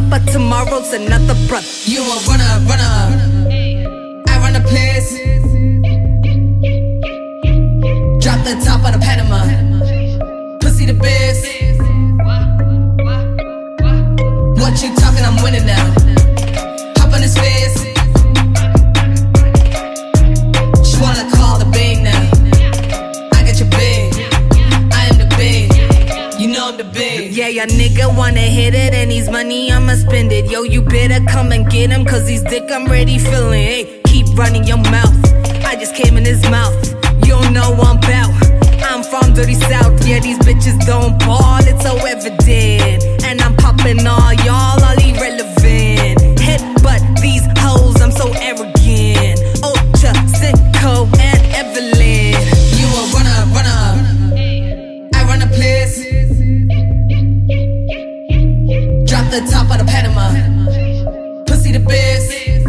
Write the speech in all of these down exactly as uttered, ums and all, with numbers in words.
up, but tomorrow's another brother. You a runner, runner. I run a place. Drop the top of the Panama. Pussy the best. What you talking? I'm winning now. Hop on his face. She wanna call the big now. I got your big. I am the big. You know I'm the big. Yeah, your nigga wanna hit it and he's money, I'ma spend it. Yo, you better come and get him, cause he's dick I'm ready feeling. Hey, keep running your mouth. I just came in his mouth. You don't know what I'm bout. I'm from dirty south. Yeah, these bitches don't ball, it's so evident. And I'm popping all y'all, all irrelevant. Headbutt these hoes, I'm so arrogant. Ultra, Cinco, and Evelyn. You a runner, runner. I run a place. Drop the top of the Panama. Pussy the best.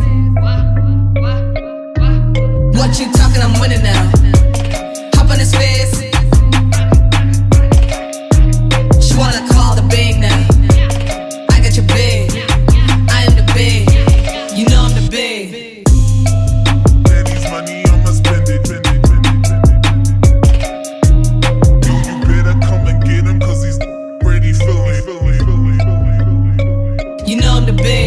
What you talking? I'm winning now. Hop on his face. She wanna call the big now. I got your big. I am the big. You know I'm the big. Daddy's money, I'ma spend it. Yo, you better come and get him, cause he's ready feeling. You know I'm the big.